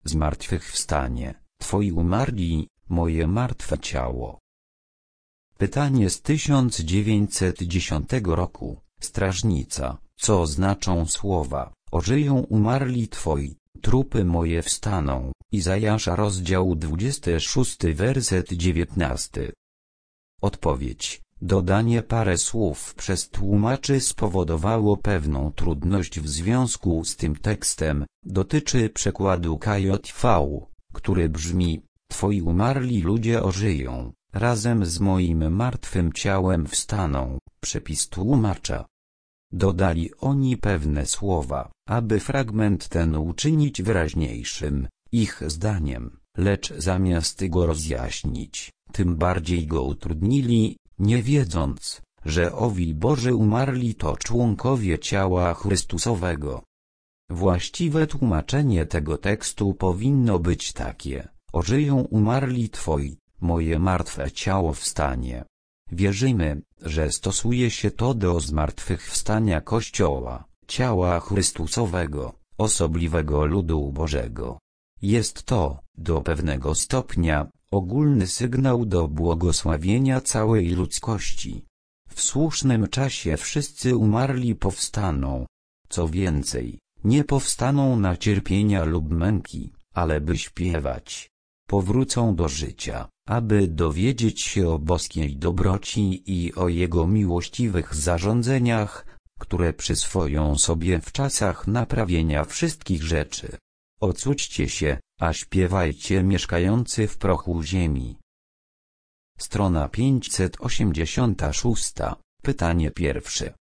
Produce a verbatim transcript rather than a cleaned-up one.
zmartwychwstanie, Twoi umarli, moje martwe ciało. Pytanie z tysiąc dziewięćset dziesiątego roku, strażnica, co znaczą słowa, ożyją umarli Twoi, trupy moje wstaną, Izajasza rozdział dwudziesty szósty werset dziewiętnasty. Odpowiedź. Dodanie parę słów przez tłumaczy spowodowało pewną trudność w związku z tym tekstem, dotyczy przekładu K J V, który brzmi, Twoi umarli ludzie ożyją, razem z moim martwym ciałem wstaną, przepis tłumacza. Dodali oni pewne słowa, aby fragment ten uczynić wyraźniejszym, ich zdaniem, lecz zamiast go rozjaśnić, tym bardziej go utrudnili, nie wiedząc, że owi Boży umarli to członkowie ciała Chrystusowego. Właściwe tłumaczenie tego tekstu powinno być takie, ożyją umarli Twoi, moje martwe ciało wstanie. Wierzymy, że stosuje się to do zmartwychwstania Kościoła, ciała Chrystusowego, osobliwego ludu Bożego. Jest to, do pewnego stopnia, ogólny sygnał do błogosławienia całej ludzkości. W słusznym czasie wszyscy umarli powstaną. Co więcej, nie powstaną na cierpienia lub męki, ale by śpiewać. Powrócą do życia, aby dowiedzieć się o boskiej dobroci i o Jego miłościwych zarządzeniach, które przyswoją sobie w czasach naprawienia wszystkich rzeczy. Ocućcie się, a śpiewajcie mieszkający w prochu ziemi. Strona pięćset osiemdziesiąta szósta. Pytanie pierwsze.